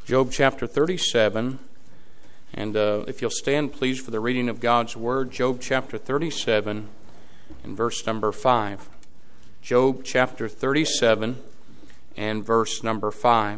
Job chapter 37. And if you'll stand, please, for the reading of God's Word. Job chapter 37 and verse number 5. Job chapter 37 and verse number 5.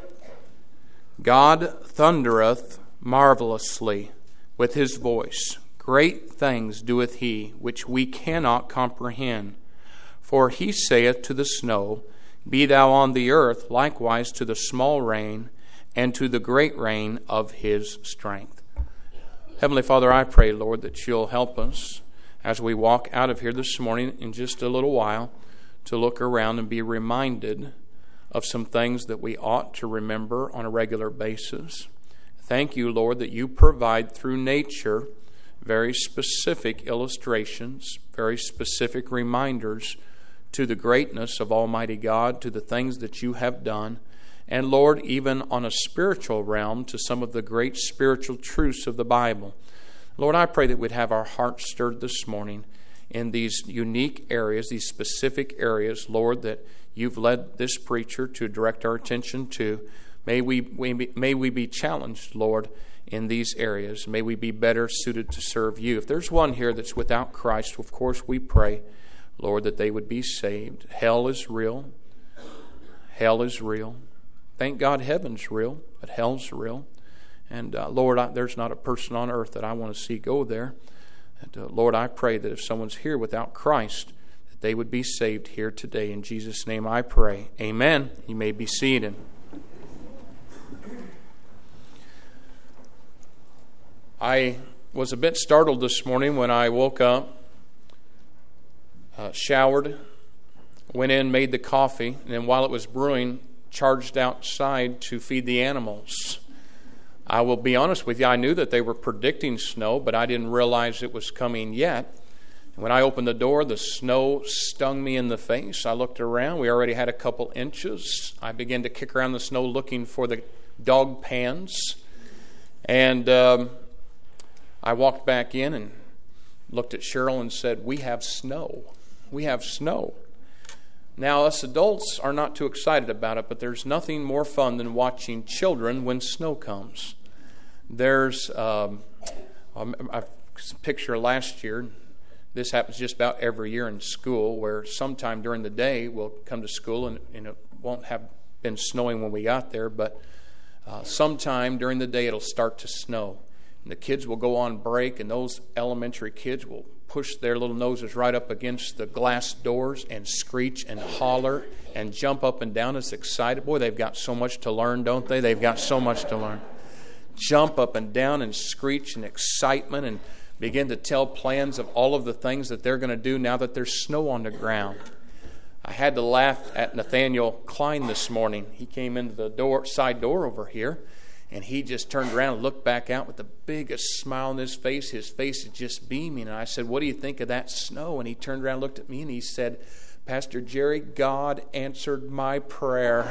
God thundereth marvelously with his voice. Great things doeth he, which we cannot comprehend. For he saith to the snow, Be thou on the earth, likewise to the small rain, and to the great rain of his strength. Heavenly Father, I pray, Lord, that you'll help us as we walk out of here this morning in just a little while to look around and be reminded of some things that we ought to remember on a regular basis. Thank you, Lord, that you provide through nature very specific illustrations, very specific reminders to the greatness of Almighty God, to the things that you have done, and Lord, even on a spiritual realm, to some of the great spiritual truths of the Bible. Lord, I pray that we'd have our hearts stirred this morning in these unique areas, these specific areas, Lord, that you've led this preacher to direct our attention to. May we be challenged, Lord, in these areas. May we be better suited to serve you. If there's one here that's without Christ, of course we pray, Lord, that they would be saved. Hell is real. Hell is real. Thank God heaven's real, but hell's real. And Lord, there's not a person on earth that I want to see go there. And Lord, I pray that if someone's here without Christ, that they would be saved here today. In Jesus' name I pray. Amen. You may be seated. I was a bit startled this morning when I woke up, showered, went in, made the coffee, and then while it was brewing, charged outside to feed the animals. I will be honest with you, I knew that they were predicting snow, but I didn't realize it was coming yet. And when I opened the door, the snow stung me in the face. I looked around. We already had a couple inches. I began to kick around the snow looking for the dog pans. And I walked back in and looked at Cheryl and said, We have snow. We have snow. Now, us adults are not too excited about it, but there's nothing more fun than watching children when snow comes. There's a picture last year. This happens just about every year in school, where sometime during the day we'll come to school and it won't have been snowing when we got there, but sometime during the day it'll start to snow. And the kids will go on break, and those elementary kids will push their little noses right up against the glass doors and screech and holler and jump up and down as excited. Boy, they've got so much to learn, don't they? They've got so much to learn. Jump up and down and screech in excitement and begin to tell plans of all of the things that they're going to do now that there's snow on the ground. I had to laugh at Nathaniel Klein this morning. He came into the side door over here, and he just turned around and looked back out with the biggest smile on his face. His face is just beaming. And I said, What do you think of that snow? And he turned around and looked at me and he said, Pastor Jerry, God answered my prayer.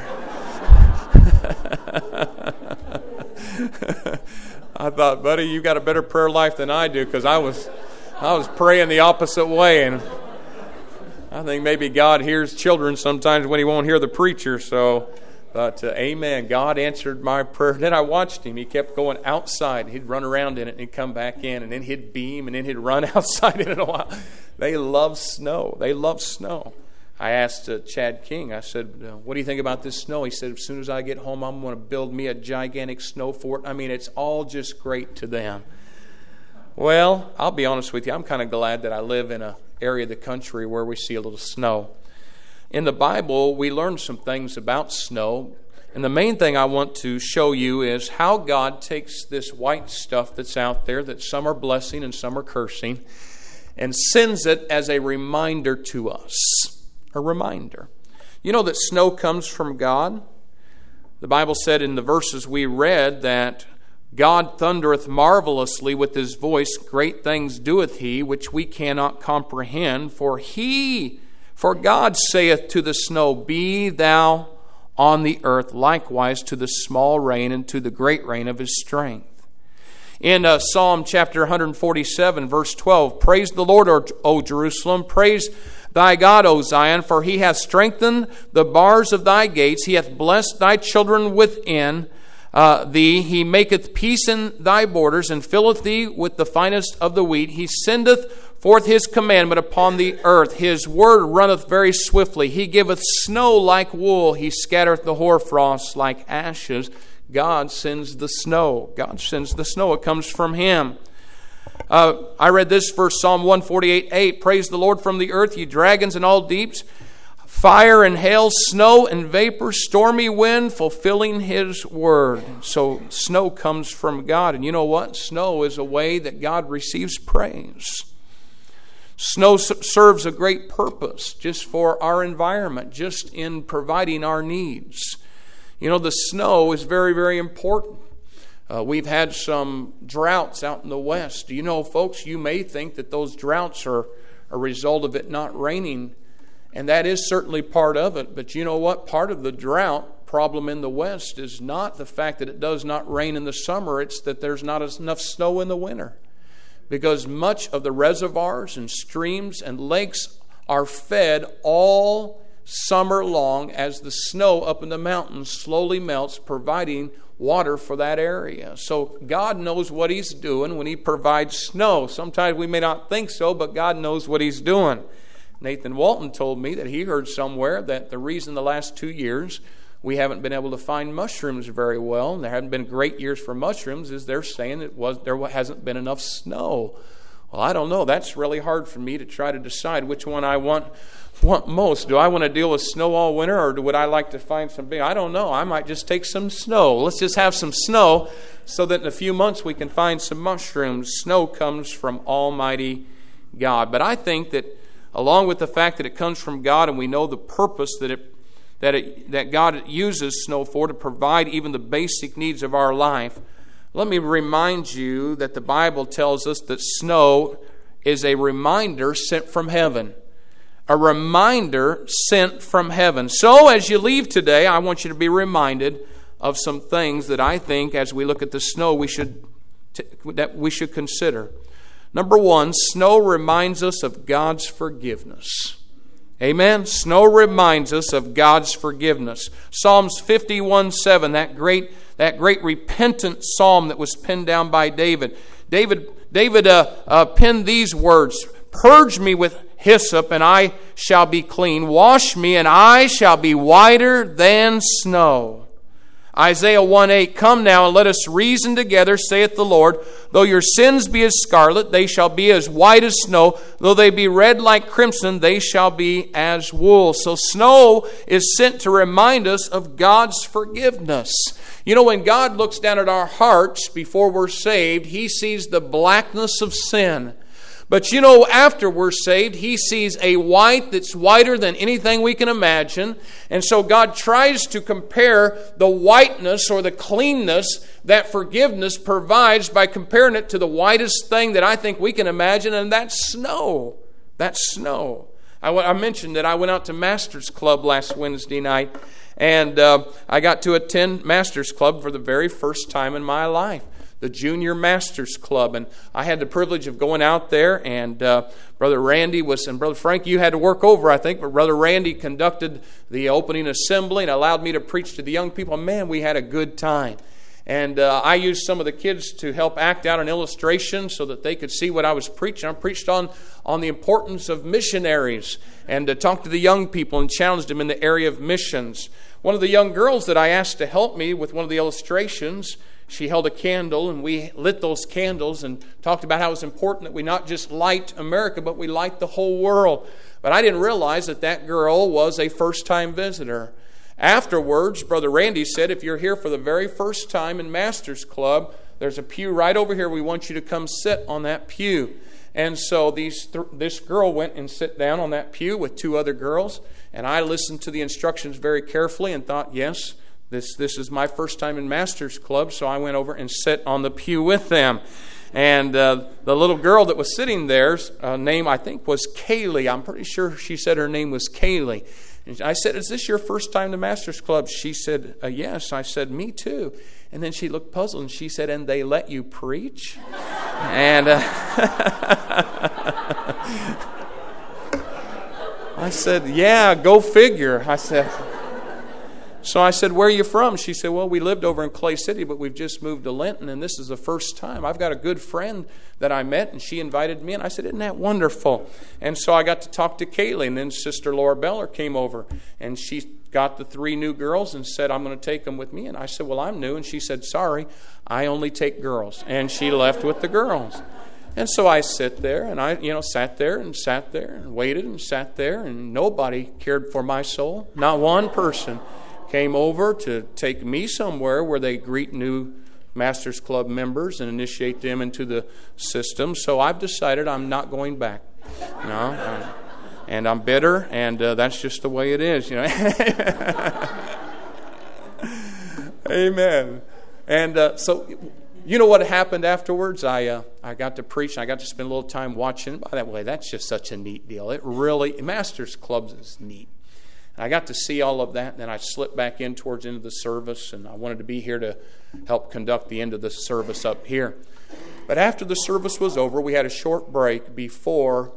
I thought, buddy, you got a better prayer life than I do, because I was praying the opposite way. And I think maybe God hears children sometimes when he won't hear the preacher. But amen, God answered my prayer. Then I watched him. He kept going outside. He'd run around in it and he'd come back in, and then he'd beam, and then he'd run outside in it a while. They love snow. They love snow. I asked Chad King, I said, what do you think about this snow? He said, as soon as I get home, I'm going to build me a gigantic snow fort. I mean, it's all just great to them. Well, I'll be honest with you. I'm kind of glad that I live in an area of the country where we see a little snow. In the Bible, we learn some things about snow, and the main thing I want to show you is how God takes this white stuff that's out there, that some are blessing and some are cursing, and sends it as a reminder to us. A reminder. You know that snow comes from God? The Bible said in the verses we read that God thundereth marvelously with his voice, great things doeth he, which we cannot comprehend, For God saith to the snow, Be thou on the earth, likewise to the small rain and to the great rain of his strength. In Psalm chapter 147, verse 12, Praise the Lord, O Jerusalem, praise thy God, O Zion, for he hath strengthened the bars of thy gates, he hath blessed thy children within. thee. He maketh peace in thy borders, and filleth thee with the finest of the wheat. He sendeth forth his commandment upon the earth. His word runneth very swiftly. He giveth snow like wool. He scattereth the hoarfrost like ashes. God sends the snow. God sends the snow. It comes from Him. I read this verse, Psalm 148:8. Praise the Lord from the earth, ye dragons and all deeps. Fire and hail, snow and vapor, stormy wind, fulfilling His word. So snow comes from God. And you know what? Snow is a way that God receives praise. Snow serves a great purpose just for our environment, just in providing our needs. You know, the snow is very, very important. We've had some droughts out in the west. You know, folks, you may think that those droughts are a result of it not raining. And that is certainly part of it. But you know what? Part of the drought problem in the West is not the fact that it does not rain in the summer. It's that there's not enough snow in the winter. Because much of the reservoirs and streams and lakes are fed all summer long as the snow up in the mountains slowly melts, providing water for that area. So God knows what He's doing when He provides snow. Sometimes we may not think so, but God knows what He's doing. Nathan Walton told me that he heard somewhere that the reason the last 2 years we haven't been able to find mushrooms very well, and there haven't been great years for mushrooms, is they're saying there hasn't been enough snow. Well, I don't know. That's really hard for me to try to decide which one I want most. Do I want to deal with snow all winter, or would I like to find some big? I don't know. I might just take some snow. Let's just have some snow so that in a few months we can find some mushrooms. Snow comes from Almighty God. But I think that along with the fact that it comes from God, and we know the purpose that God uses snow for, to provide even the basic needs of our life, let me remind you that the Bible tells us that snow is a reminder sent from heaven. A reminder sent from heaven. So as you leave today, I want you to be reminded of some things that I think, as we look at the snow, that we should consider. Number one, snow reminds us of God's forgiveness. Amen? Snow reminds us of God's forgiveness. Psalms 51:7, that great repentant psalm that was penned down by David. David penned these words: "Purge me with hyssop, and I shall be clean. Wash me, and I shall be whiter than snow." Isaiah 1:8, "Come now, and let us reason together, saith the Lord. Though your sins be as scarlet, they shall be as white as snow. Though they be red like crimson, they shall be as wool." So snow is sent to remind us of God's forgiveness. You know, when God looks down at our hearts before we're saved, He sees the blackness of sin. But you know, after we're saved, He sees a white that's whiter than anything we can imagine. And so God tries to compare the whiteness or the cleanness that forgiveness provides by comparing it to the whitest thing that I think we can imagine, and that's snow. That's snow. I mentioned that I went out to Masters Club last Wednesday night, and I got to attend Masters Club for the very first time in my life. The Junior Masters Club, and I had the privilege of going out there, and Brother Randy and Brother Frank, you had to work over, I think, but Brother Randy conducted the opening assembly and allowed me to preach to the young people. Man, we had a good time. And I used some of the kids to help act out an illustration so that they could see what I was preaching. I preached on the importance of missionaries, and talked to the young people and challenged them in the area of missions. One of the young girls that I asked to help me with one of the illustrations, she held a candle, and we lit those candles and talked about how it's important that we not just light America, but we light the whole world. But I didn't realize that girl was a first-time visitor. Afterwards, Brother Randy said, if you're here for the very first time in Masters Club, there's a pew right over here. We want you to come sit on that pew. And so this girl went and sat down on that pew with two other girls, and I listened to the instructions very carefully and thought, yes, This is my first time in Masters Club, so I went over and sat on the pew with them. And the little girl that was sitting there's name, I think, was Kaylee. I'm pretty sure she said her name was Kaylee. And I said, "Is this your first time to Masters Club?" She said, "Yes." I said, "Me too." And then she looked puzzled, and she said, "And they let you preach?" And I said, "Yeah, go figure." I said... So I said, where are you from? She said, well, we lived over in Clay City, but we've just moved to Linton, and this is the first time. I've got a good friend that I met, and she invited me in. I said, isn't that wonderful? And so I got to talk to Kaylee, and then Sister Laura Beller came over, and she got the 3 new girls and said, I'm going to take them with me. And I said, well, I'm new. And she said, sorry, I only take girls. And she left with the girls. And so I sit there, and I sat there and waited and sat there, and nobody cared for my soul. Not one person came over to take me somewhere where they greet new Masters Club members and initiate them into the system. So I've decided I'm not going back. And I'm bitter, and that's just the way it is. Amen. And so, you know what happened afterwards? I got to preach, and I got to spend a little time watching. By that way, that's just such a neat deal. It really, Masters Clubs is neat. And I got to see all of that, and then I slipped back in towards the end of the service, and I wanted to be here to help conduct the end of the service up here. But after the service was over, we had a short break before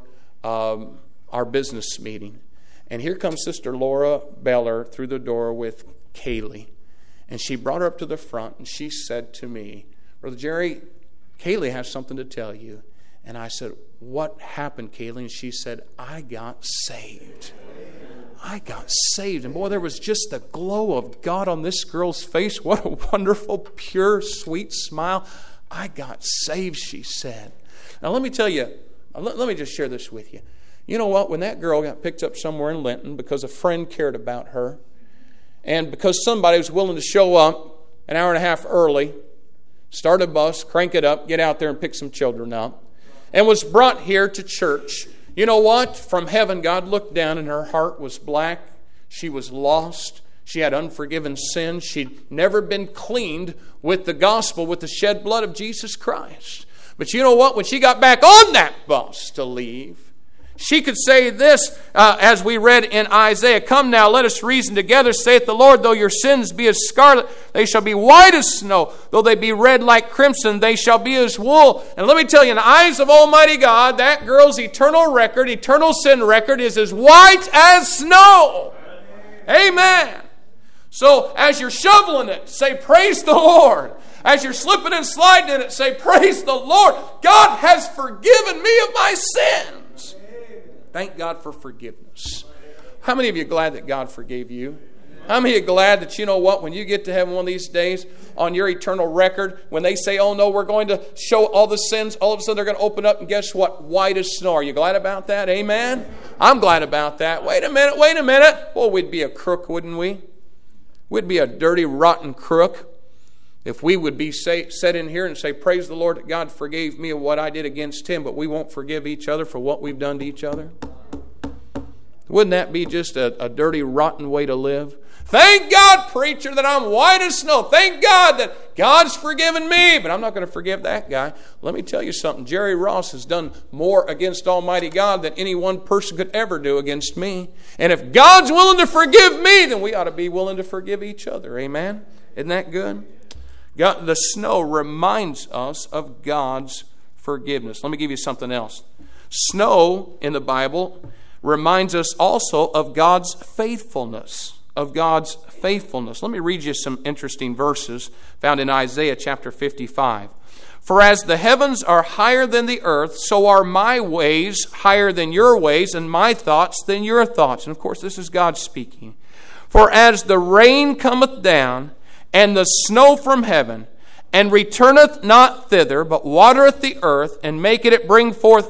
our business meeting. And here comes Sister Laura Beller through the door with Kaylee. And she brought her up to the front, and she said to me, Brother Jerry, Kaylee has something to tell you. And I said, what happened, Kaylee? And she said, I got saved. I got saved. And boy, there was just the glow of God on this girl's face. What a wonderful, pure, sweet smile. I got saved, she said. Now let me tell you, let me just share this with you. You know what? When that girl got picked up somewhere in Linton because a friend cared about her, and because somebody was willing to show up an hour and a half early, start a bus, crank it up, get out there and pick some children up, and was brought here to church, you know what? From heaven, God looked down, and her heart was black. She was lost. She had unforgiven sin. She'd never been cleaned with the gospel, with the shed blood of Jesus Christ. But you know what? When she got back on that bus to leave, she could say this, as we read in Isaiah, come now, let us reason together, saith the Lord, though your sins be as scarlet, they shall be white as snow. Though they be red like crimson, they shall be as wool. And let me tell you, in the eyes of Almighty God, that girl's eternal record, eternal sin record, is as white as snow. Amen. So as you're shoveling it, say, praise the Lord. As you're slipping and sliding in it, say, praise the Lord. God has forgiven me of my sins. Thank God for forgiveness. How many of you are glad that God forgave you? How many of you are glad that, you know what, when you get to heaven one of these days, on your eternal record, when they say, oh no, we're going to show all the sins, all of a sudden they're going to open up, and guess what? White as snow. Are you glad about that? Amen? I'm glad about that. Wait a minute. Well, we'd be a crook, wouldn't we? We'd be a dirty, rotten crook if we would be set in here and say, praise the Lord that God forgave me of what I did against Him, but we won't forgive each other for what we've done to each other. Wouldn't that be just a dirty, rotten way to live? Thank God, preacher, that I'm white as snow. Thank God that God's forgiven me, but I'm not going to forgive that guy. Let me tell you something. Jerry Ross has done more against Almighty God than any one person could ever do against me. And if God's willing to forgive me, then we ought to be willing to forgive each other. Amen? Isn't that good? God, the snow reminds us of God's forgiveness. Let me give you something else. Snow in the Bible reminds us also of God's faithfulness. Of God's faithfulness. Let me read you some interesting verses found in Isaiah chapter 55. For as the heavens are higher than the earth, so are my ways higher than your ways, and my thoughts than your thoughts. And of course, this is God speaking. For as the rain cometh down, and the snow from heaven, and returneth not thither, but watereth the earth, and maketh it bring forth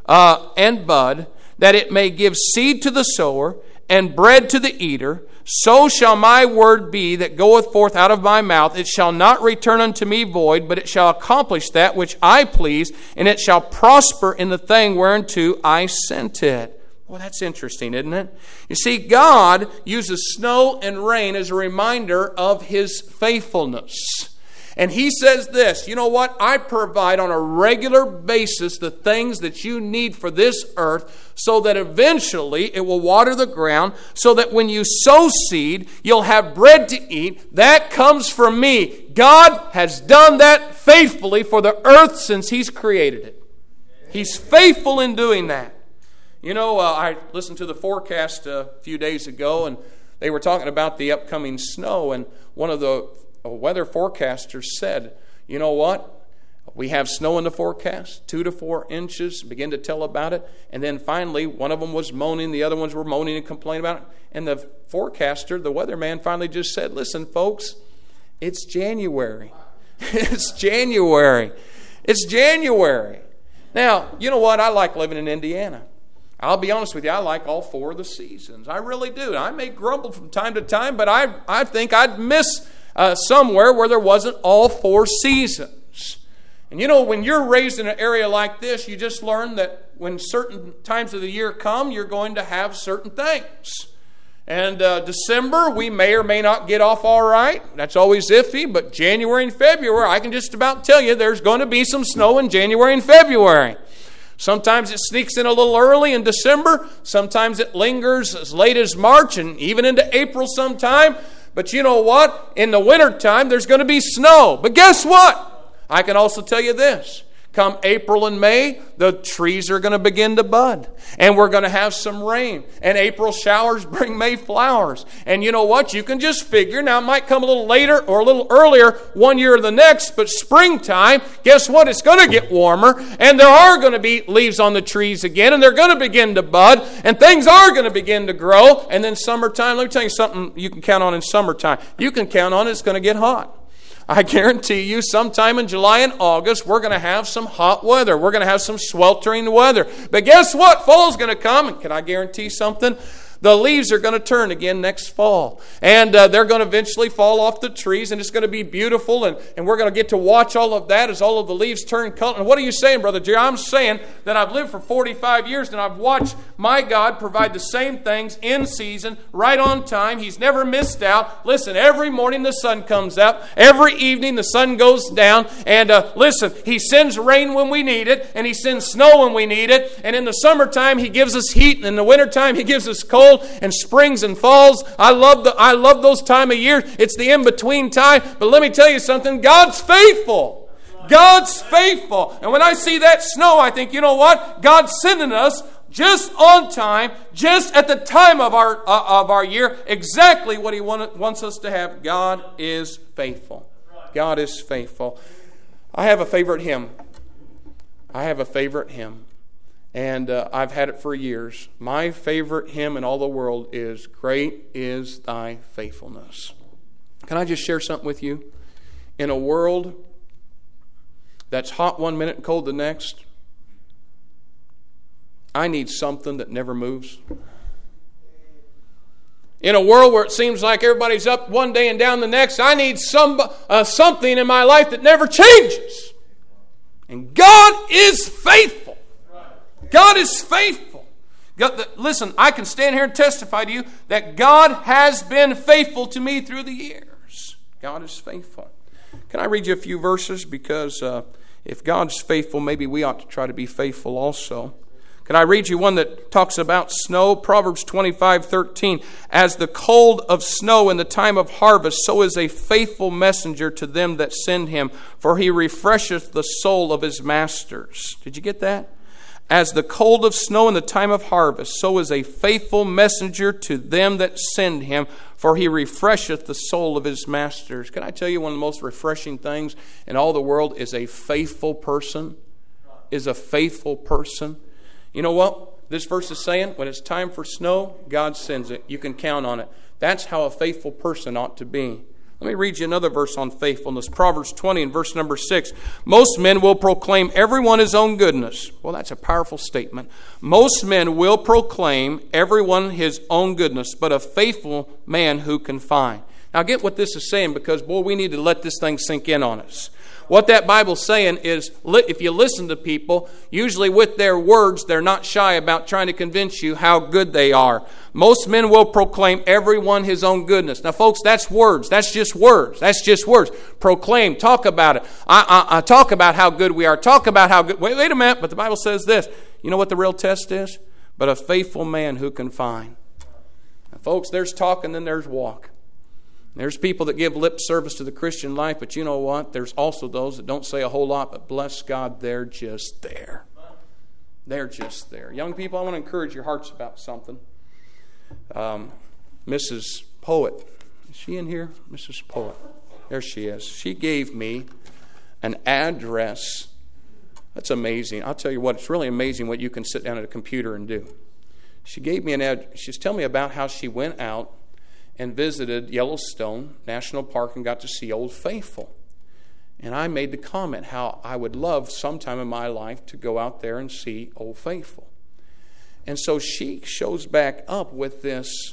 and bud, that it may give seed to the sower, and bread to the eater, so shall my word be that goeth forth out of my mouth. It shall not return unto me void, but it shall accomplish that which I please, and it shall prosper in the thing whereunto I sent it. Well, that's interesting, isn't it? You see, God uses snow and rain as a reminder of His faithfulness. And He says this, you know what? I provide on a regular basis the things that you need for this earth so that eventually it will water the ground, so that when you sow seed, you'll have bread to eat. That comes from me. God has done that faithfully for the earth since He's created it. He's faithful in doing that. You know, I listened to the forecast a few days ago, and they were talking about the upcoming snow, and one of the weather forecasters said, you know what? We have snow in the forecast, 2 to 4 inches, begin to tell about it. And then finally, one of them was moaning, the other ones were moaning and complaining about it. And the forecaster, the weatherman, finally just said, listen, folks, it's January. It's January. It's January. Now, you know what? I like living in Indiana. I'll be honest with you, I like all 4 of the seasons. I really do. I may grumble from time to time, but I think I'd miss somewhere where there wasn't all 4 seasons. And you know, when you're raised in an area like this, you just learn that when certain times of the year come, you're going to have certain things. And December, we may or may not get off all right. That's always iffy. But January and February, I can just about tell you there's going to be some snow in January and February. Sometimes it sneaks in a little early in December. Sometimes it lingers as late as March and even into April sometime. But you know what? In the wintertime, there's going to be snow. But guess what? I can also tell you this. Come April and May, the trees are going to begin to bud. And we're going to have some rain. And April showers bring May flowers. And you know what? You can just figure. Now, it might come a little later or a little earlier one year or the next. But springtime, guess what? It's going to get warmer. And there are going to be leaves on the trees again. And they're going to begin to bud. And things are going to begin to grow. And then summertime, let me tell you something you can count on in summertime. You can count on it's going to get hot. I guarantee you sometime in July and August, we're going to have some hot weather. We're going to have some sweltering weather. But guess what? Fall's going to come. And can I guarantee something? The leaves are going to turn again next fall. And they're going to eventually fall off the trees. And it's going to be beautiful. And we're going to get to watch all of that as all of the leaves turn color. And what are you saying, Brother Jerry? I'm saying that I've lived for 45 years and I've watched my God provide the same things in season, right on time. He's never missed out. Listen, every morning the sun comes out. Every evening the sun goes down. And listen, He sends rain when we need it. And He sends snow when we need it. And in the summertime He gives us heat. And in the wintertime He gives us cold. And springs and falls. I love those time of year. It's the in-between time. But let me tell you something. God's faithful. God's faithful. And when I see that snow, I think, you know what? God's sending us just on time, just at the time of our year, exactly what He wants us to have. God is faithful. God is faithful. I have a favorite hymn. And I've had it for years. My favorite hymn in all the world is "Great is Thy Faithfulness." Can I just share something with you? In a world that's hot one minute and cold the next, I need something that never moves. In a world where it seems like everybody's up one day and down the next, I need something in my life that never changes. And God is faithful. God is faithful. Listen, I can stand here and testify to you that God has been faithful to me through the years. God is faithful. Can I read you a few verses? Because if God's faithful, maybe we ought to try to be faithful also. Can I read you one that talks about snow? Proverbs 25:13. As the cold of snow in the time of harvest, so is a faithful messenger to them that send him, for he refresheth the soul of his masters. Did you get that? As the cold of snow in the time of harvest, so is a faithful messenger to them that send him, for he refresheth the soul of his masters. Can I tell you one of the most refreshing things in all the world is a faithful person? Is a faithful person. You know what this verse is saying? When it's time for snow, God sends it. You can count on it. That's how a faithful person ought to be. Let me read you another verse on faithfulness. Proverbs 20 and verse number 6. Most men will proclaim everyone his own goodness. Well, that's a powerful statement. Most men will proclaim everyone his own goodness, but a faithful man who can find. Now get what this is saying, because, boy, we need to let this thing sink in on us. What that Bible's saying is, if you listen to people, usually with their words, they're not shy about trying to convince you how good they are. Most men will proclaim everyone his own goodness. Now, folks, that's words. That's just words. That's just words. Proclaim. Talk about it. I talk about how good we are. Talk about how good. Wait a minute. But the Bible says this. You know what the real test is? But a faithful man who can find. Now, folks, there's talk and then there's walk. There's people that give lip service to the Christian life, but you know what? There's also those that don't say a whole lot, but bless God, they're just there. They're just there. Young people, I want to encourage your hearts about something. Mrs. Poet. Is she in here? Mrs. Poet. There she is. She gave me an address. That's amazing. I'll tell you what, it's really amazing what you can sit down at a computer and do. She gave me an address. She's telling me about how she went out and visited Yellowstone National Park and got to see Old Faithful. And I made the comment how I would love sometime in my life to go out there and see Old Faithful. And so she shows back up with this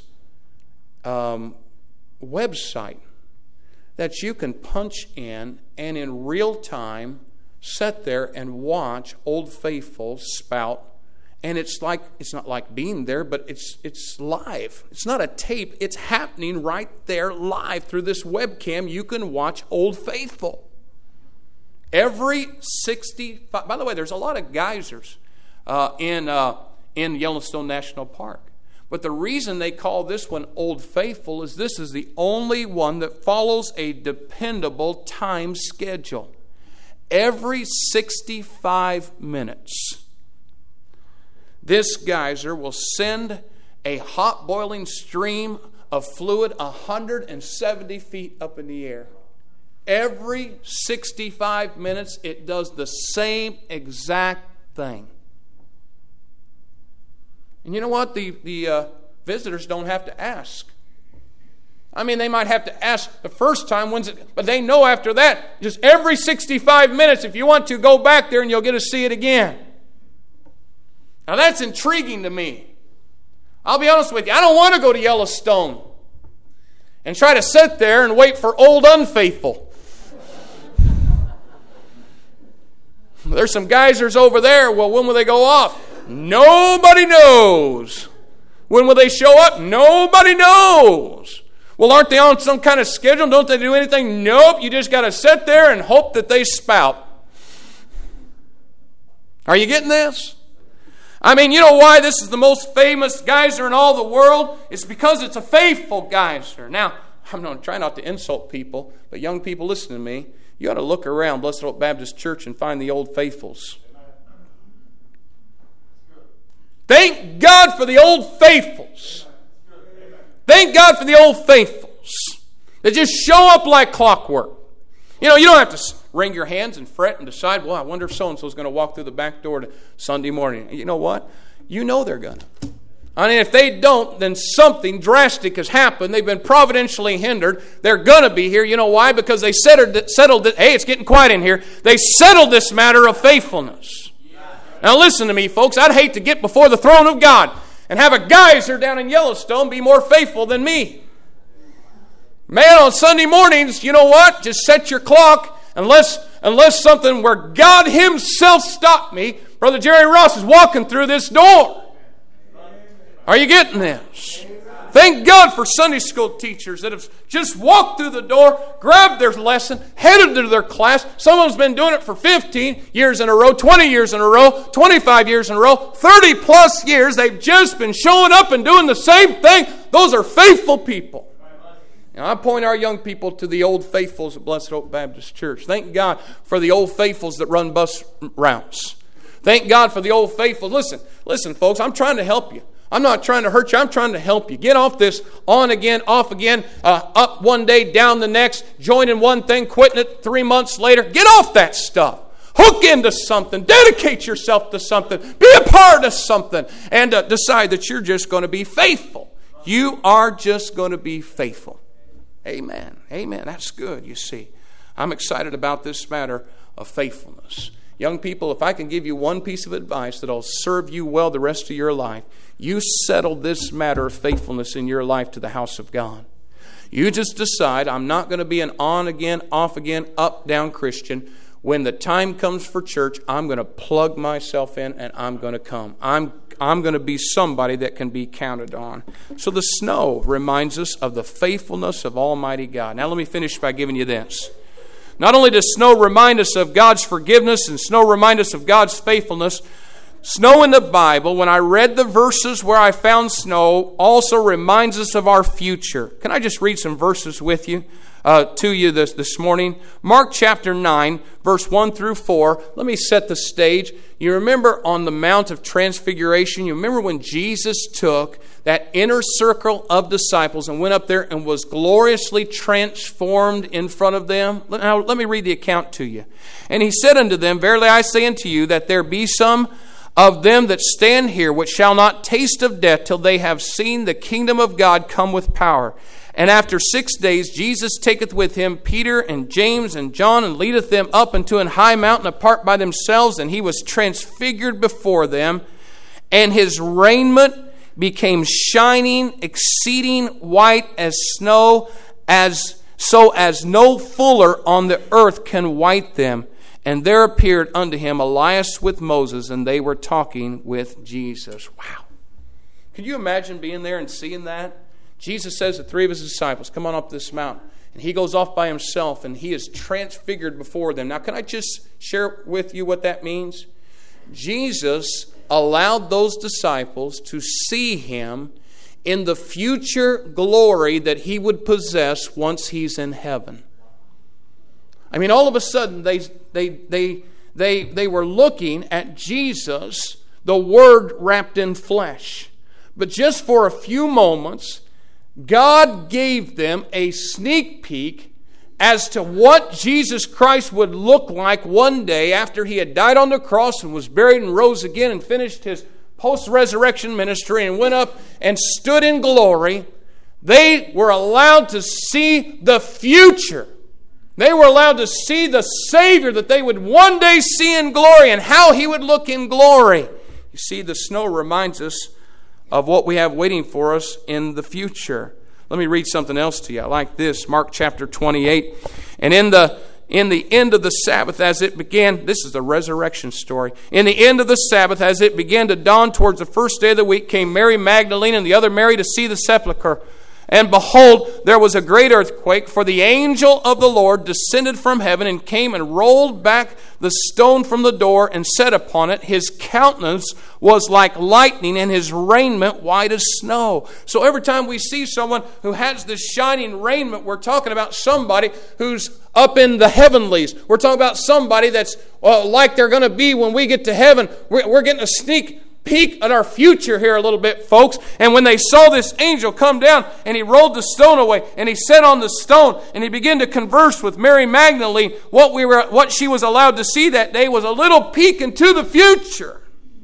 website that you can punch in and in real time sit there and watch Old Faithful spout. And it's not like being there, but it's live. It's not a tape. It's happening right there live through this webcam. You can watch Old Faithful. Every 65... By the way, there's a lot of geysers in Yellowstone National Park. But the reason they call this one Old Faithful is this is the only one that follows a dependable time schedule. Every 65 minutes, this geyser will send a hot boiling stream of fluid 170 feet up in the air. Every 65 minutes, it does the same exact thing. And you know what? The visitors don't have to ask. I mean, they might have to ask the first time, but they know after that, just every 65 minutes, if you want to, go back there and you'll get to see it again. Now that's intriguing to me. I'll be honest with you, I don't want to go to Yellowstone and try to sit there and wait for Old Unfaithful. There's some geysers over there. Well, when will they go off? Nobody knows. When will they show up? Nobody knows. Well, aren't they on some kind of schedule? Don't they do anything? Nope. You just got to sit there and hope that they spout. Are you getting this? I mean, you know why this is the most famous geyser in all the world? It's because it's a faithful geyser. Now, I'm going to try not to insult people, but young people, listen to me. You ought to look around Blessed Hope Baptist Church and find the Old Faithfuls. Thank God for the Old Faithfuls. Thank God for the Old Faithfuls. They just show up like clockwork. You know, you don't have to wring your hands and fret and decide, well, I wonder if so-and-so is going to walk through the back door to Sunday morning. You know what? You know they're going to. I mean, if they don't, then something drastic has happened. They've been providentially hindered. They're going to be here. You know why? Because they settled it. Hey, it's getting quiet in here. They settled this matter of faithfulness. Now listen to me, folks. I'd hate to get before the throne of God and have a geyser down in Yellowstone be more faithful than me. Man, on Sunday mornings, you know what? Just set your clock unless something where God Himself stopped me. Brother Jerry Ross is walking through this door. Are you getting this? Thank God for Sunday school teachers that have just walked through the door, grabbed their lesson, headed to their class. Someone's been doing it for 15 years in a row, 20 years in a row, 25 years in a row, 30 plus years. They've just been showing up and doing the same thing. Those are faithful people. And I point our young people to the Old Faithfuls at Blessed Hope Baptist Church. Thank God for the Old Faithfuls that run bus routes. Thank God for the Old Faithfuls. Listen, folks, I'm trying to help you. I'm not trying to hurt you. I'm trying to help you. Get off this on again, off again, up one day, down the next, joining one thing, quitting it 3 months later. Get off that stuff. Hook into something. Dedicate yourself to something. Be a part of something. And decide that you're just going to be faithful. You are just going to be faithful. Amen. Amen. That's good, you see. I'm excited about this matter of faithfulness. Young people, if I can give you one piece of advice that'll serve you well the rest of your life, you settle this matter of faithfulness in your life to the house of God. You just decide, I'm not going to be an on again, off again, up, down Christian. When the time comes for church, I'm going to plug myself in and I'm going to come. I'm going to be somebody that can be counted on. So the snow reminds us of the faithfulness of Almighty God. Now let me finish by giving you this. Not only does snow remind us of God's forgiveness and snow remind us of God's faithfulness, snow in the Bible, when I read the verses where I found snow, also reminds us of our future. Can I just read some verses with you? to you this morning. Mark chapter 9, verse 1 through 4. Let me set the stage. You remember on the Mount of Transfiguration, you remember when Jesus took that inner circle of disciples and went up there and was gloriously transformed in front of them? Now, let me read the account to you. And he said unto them, Verily I say unto you, that there be some of them that stand here which shall not taste of death till they have seen the kingdom of God come with power. And after 6 days Jesus taketh with him Peter and James and John, and leadeth them up into an high mountain apart by themselves, and he was transfigured before them, and his raiment became shining, exceeding white as snow, so as no fuller on the earth can white them. And there appeared unto him Elias with Moses, and they were talking with Jesus. Wow. Could you imagine being there and seeing that? Jesus says to 3 of his disciples, come on up this mountain. And he goes off by himself, and he is transfigured before them. Now, can I just share with you what that means? Jesus allowed those disciples to see him in the future glory that he would possess once he's in heaven. I mean, all of a sudden, they were looking at Jesus, the Word wrapped in flesh. But just for a few moments, God gave them a sneak peek as to what Jesus Christ would look like one day after he had died on the cross and was buried and rose again and finished his post-resurrection ministry and went up and stood in glory. They were allowed to see the future. They were allowed to see the Savior that they would one day see in glory and how he would look in glory. You see, the snow reminds us of what we have waiting for us in the future. Let me read something else to you. I like this. Mark chapter 28. And in the end of the Sabbath, as it began, this is the resurrection story. In the end of the Sabbath, as it began to dawn towards the first day of the week, came Mary Magdalene and the other Mary to see the sepulchre. And behold, there was a great earthquake, for the angel of the Lord descended from heaven and came and rolled back the stone from the door and sat upon it. His countenance was like lightning, and his raiment white as snow. So every time we see someone who has this shining raiment, we're talking about somebody who's up in the heavenlies. We're talking about somebody that's like they're going to be when we get to heaven. We're getting a sneak peek at our future here a little bit, folks. And when they saw this angel come down and he rolled the stone away and he sat on the stone and he began to converse with Mary Magdalene, what she was allowed to see that day was a little peek into the future.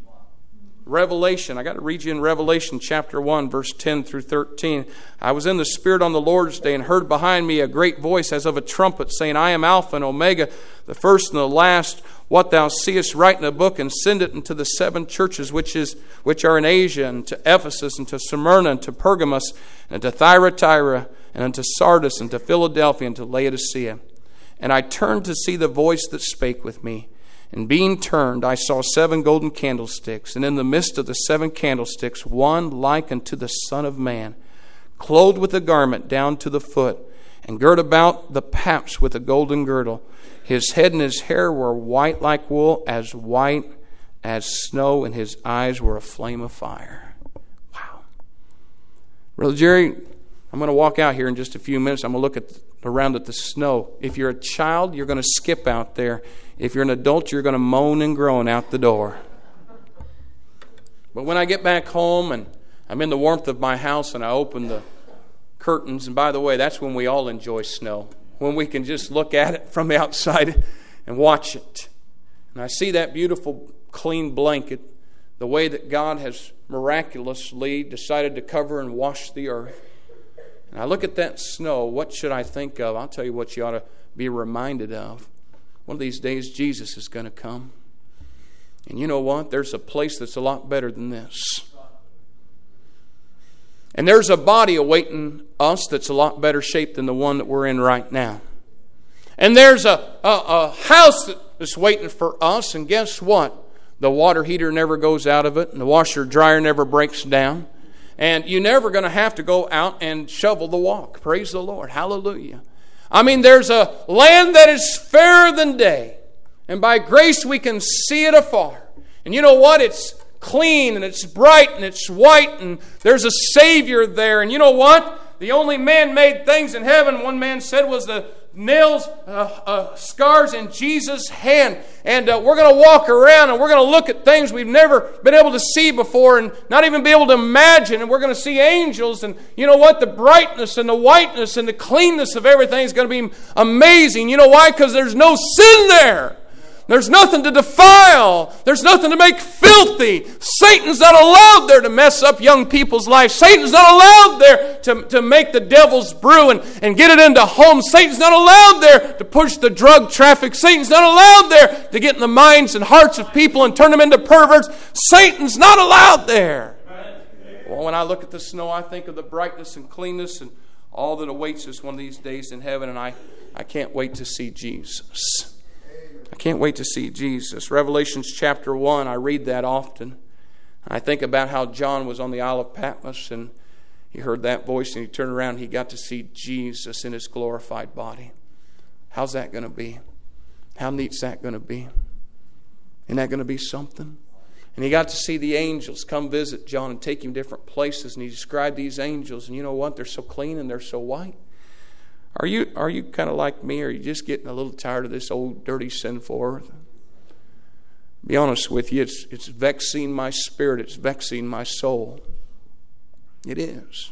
Revelation. I got to read you in Revelation chapter 1, verse 10 through 13. I was in the Spirit on the Lord's day and heard behind me a great voice as of a trumpet saying, I am Alpha and Omega, the first and the last. What thou seest, write in a book and send it unto the 7 churches which are in Asia, and to Ephesus, and to Smyrna, and to Pergamos, and to Thyatira, and unto Sardis, and to Philadelphia, and to Laodicea. And I turned to see the voice that spake with me. And being turned, I saw 7 golden candlesticks, and in the midst of the 7 candlesticks, one like unto the Son of Man, clothed with a garment down to the foot, and girt about the paps with a golden girdle. His head and his hair were white like wool, as white as snow, and his eyes were a flame of fire. Wow. Brother Jerry, I'm going to walk out here in just a few minutes. I'm going to look around at the snow. If you're a child, you're going to skip out there. If you're an adult, you're going to moan and groan out the door. But when I get back home and I'm in the warmth of my house and I open the curtains, and by the way, that's when we all enjoy snow, when we can just look at it from the outside and watch it. And I see that beautiful clean blanket, the way that God has miraculously decided to cover and wash the earth. And I look at that snow, what should I think of? I'll tell you what you ought to be reminded of. One of these days, Jesus is going to come. And you know what? There's a place that's a lot better than this. And there's a body awaiting us that's a lot better shape than the one that we're in right now. And there's a house that's waiting for us. And guess what? The water heater never goes out of it. And the washer dryer never breaks down. And you're never going to have to go out and shovel the walk. Praise the Lord. Hallelujah. I mean, there's a land that is fairer than day. And by grace we can see it afar. And you know what? It's clean and it's bright and it's white and there's a Savior there. And you know what? The only man-made things in heaven, one man said, was the nails, scars in Jesus' hand. And we're going to walk around and we're going to look at things we've never been able to see before and not even be able to imagine. And we're going to see angels. And you know what? The brightness and the whiteness and the cleanness of everything is going to be amazing. You know why? Because there's no sin there. There's nothing to defile. There's nothing to make filthy. Satan's not allowed there to mess up young people's lives. Satan's not allowed there to make the devil's brew and get it into homes. Satan's not allowed there to push the drug traffic. Satan's not allowed there to get in the minds and hearts of people and turn them into perverts. Satan's not allowed there. Well, when I look at the snow, I think of the brightness and cleanness and all that awaits us one of these days in heaven, and I can't wait to see Jesus. I can't wait to see Jesus. Revelations chapter 1, I read that often. I think about how John was on the Isle of Patmos and he heard that voice and he turned around and he got to see Jesus in his glorified body. How's that going to be? How neat's that going to be? Isn't that going to be something? And he got to see the angels come visit John and take him different places, and he described these angels, and you know what? They're so clean and they're so white. Are you kind of like me, or are you just getting a little tired of this old, dirty, sinful earth? Be honest with you, it's vexing my spirit. It's vexing my soul. It is.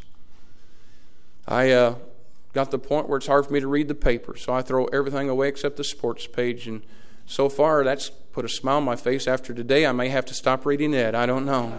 I got to the point where it's hard for me to read the paper, so I throw everything away except the sports page. And so far, that's put a smile on my face. After today, I may have to stop reading it. I don't know.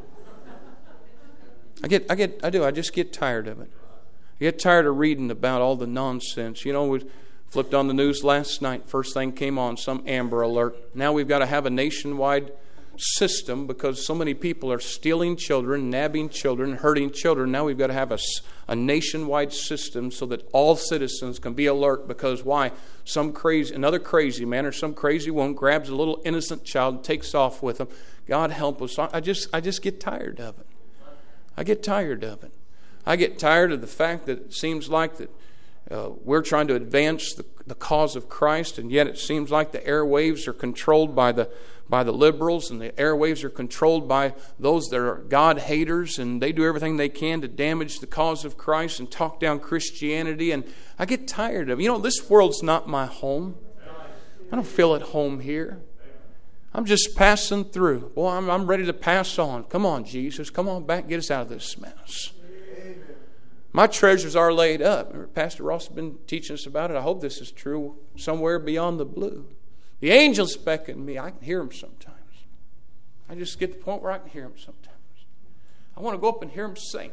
I just get tired of it. I get tired of reading about all the nonsense. You know, we flipped on the news last night. First thing came on, some Amber Alert. Now we've got to have a nationwide system because so many people are stealing children, nabbing children, hurting children. Now we've got to have a nationwide system so that all citizens can be alert. Because why? Another crazy man or some crazy woman grabs a little innocent child and takes off with them. God help us. I just get tired of it. I get tired of it. I get tired of the fact that it seems like that we're trying to advance the cause of Christ, and yet it seems like the airwaves are controlled by the liberals, and the airwaves are controlled by those that are God haters, and they do everything they can to damage the cause of Christ and talk down Christianity. And I get tired of it. You know, this world's not my home. I don't feel at home here. I'm just passing through. Boy, I'm ready to pass on. Come on, Jesus. Come on back. Get us out of this mess. My treasures are laid up. Pastor Ross has been teaching us about it. I hope this is true. Somewhere beyond the blue. The angels beckon me. I can hear them sometimes. I just get to the point where I can hear them sometimes. I want to go up and hear them sing.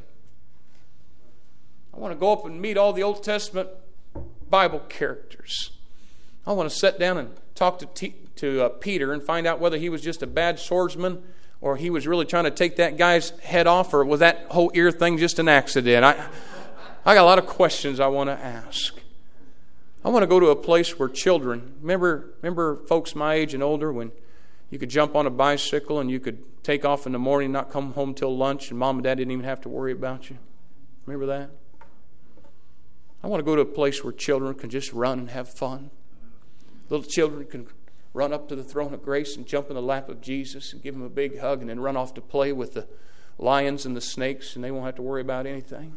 I want to go up and meet all the Old Testament Bible characters. I want to sit down and talk to Peter and find out whether he was just a bad swordsman or he was really trying to take that guy's head off, or was that whole ear thing just an accident? I got a lot of questions I want to ask. I want to go to a place where children, remember folks my age and older, when you could jump on a bicycle and you could take off in the morning and not come home till lunch, and mom and dad didn't even have to worry about you. Remember that? I want to go to a place where children can just run and have fun. Little children can run up to the throne of grace and jump in the lap of Jesus and give him a big hug, and then run off to play with the lions and the snakes, and they won't have to worry about anything.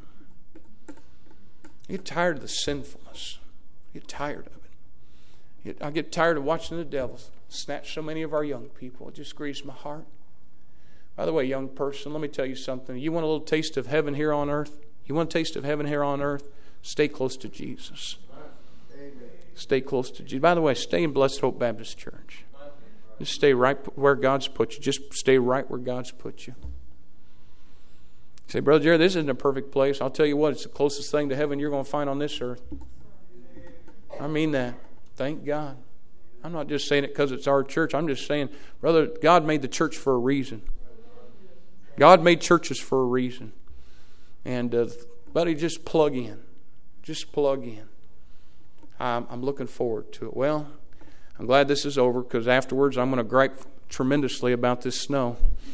I get tired of the sinfulness. I get tired of it. I get tired of watching the devil snatch so many of our young people. It just grieves my heart. By the way, young person, let me tell you something. You want a little taste of heaven here on earth? You want a taste of heaven here on earth? Stay close to Jesus. Stay close to Jesus. By the way, stay in Blessed Hope Baptist Church. Just stay right where God's put you. Just stay right where God's put you. You say, Brother Jerry, this isn't a perfect place. I'll tell you what, it's the closest thing to heaven you're going to find on this earth. I mean that. Thank God. I'm not just saying it because it's our church. I'm just saying, brother, God made the church for a reason. God made churches for a reason. And, buddy, just plug in. Just plug in. I'm looking forward to it. Well, I'm glad this is over, because afterwards I'm going to gripe tremendously about this snow.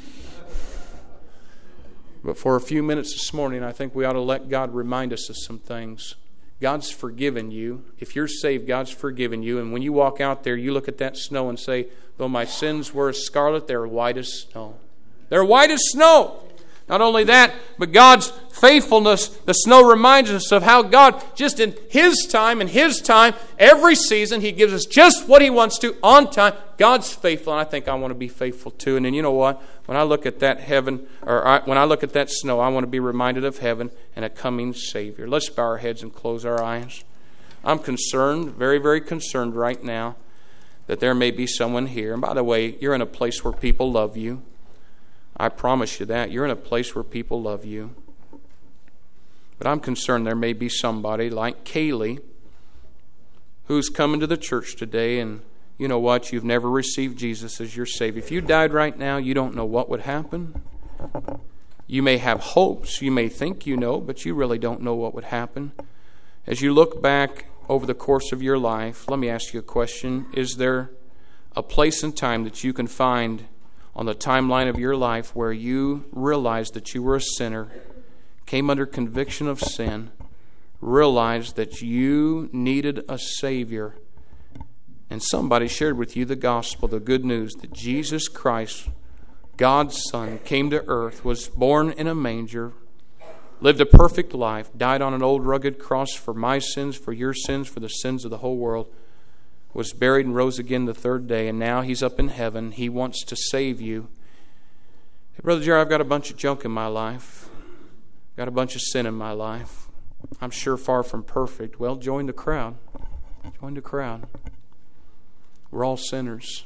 But for a few minutes this morning, I think we ought to let God remind us of some things. God's forgiven you. If you're saved, God's forgiven you. And when you walk out there, you look at that snow and say, though my sins were as scarlet, they're white as snow. They're white as snow. Not only that, but God's faithfulness. The snow reminds us of how God, just in His time, every season, He gives us just what He wants to on time. God's faithful, and I think I want to be faithful too. And then you know what? When I look at that when I look at that snow, I want to be reminded of heaven and a coming Savior. Let's bow our heads and close our eyes. I'm concerned, very, very concerned right now, that there may be someone here. And by the way, you're in a place where people love you. I promise you that. You're in a place where people love you. But I'm concerned there may be somebody like Kaylee who's coming to the church today, and you know what? You've never received Jesus as your Savior. If you died right now, you don't know what would happen. You may have hopes. You may think you know, but you really don't know what would happen. As you look back over the course of your life, let me ask you a question. Is there a place and time that you can find on the timeline of your life where you realized that you were a sinner, came under conviction of sin, realized that you needed a Savior, and somebody shared with you the gospel, the good news that Jesus Christ, God's Son, came to earth, was born in a manger, lived a perfect life, died on an old rugged cross for my sins, for your sins, for the sins of the whole world, was buried and rose again the third day, and now He's up in heaven. He wants to save you. Hey, Brother Jerry, I've got a bunch of junk in my life. Got a bunch of sin in my life. I'm sure far from perfect. Well, join the crowd. Join the crowd. We're all sinners.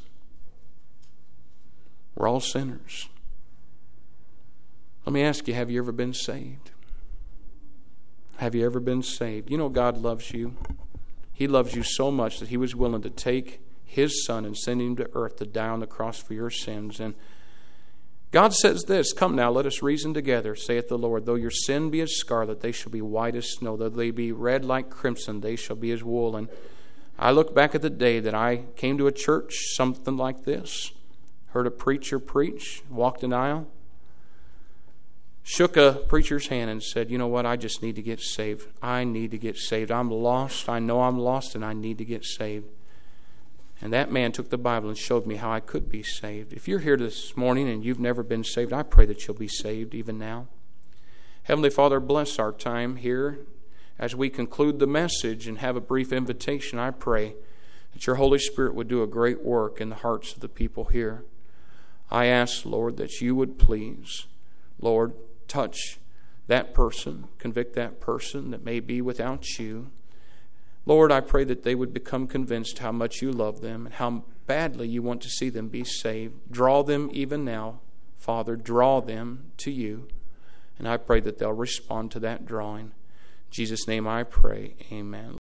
We're all sinners. Let me ask you, have you ever been saved? Have you ever been saved? You know God loves you. He loves you so much that He was willing to take His Son and send Him to earth to die on the cross for your sins. And God says this, "Come now, let us reason together, saith the Lord. Though your sin be as scarlet, they shall be white as snow. Though they be red like crimson, they shall be as wool." And I look back at the day that I came to a church, something like this, heard a preacher preach, walked an aisle, shook a preacher's hand and said, "You know what, I just need to get saved. I need to get saved. I'm lost. I know I'm lost and I need to get saved." And that man took the Bible and showed me how I could be saved. If you're here this morning and you've never been saved, I pray that you'll be saved even now. Heavenly Father, bless our time here. As we conclude the message and have a brief invitation, I pray that your Holy Spirit would do a great work in the hearts of the people here. I ask, Lord, that you would please, Lord, touch that person, convict that person that may be without you. Lord, I pray that they would become convinced how much you love them and how badly you want to see them be saved. Draw them even now, Father, draw them to you. And I pray that they'll respond to that drawing. In Jesus' name I pray, amen.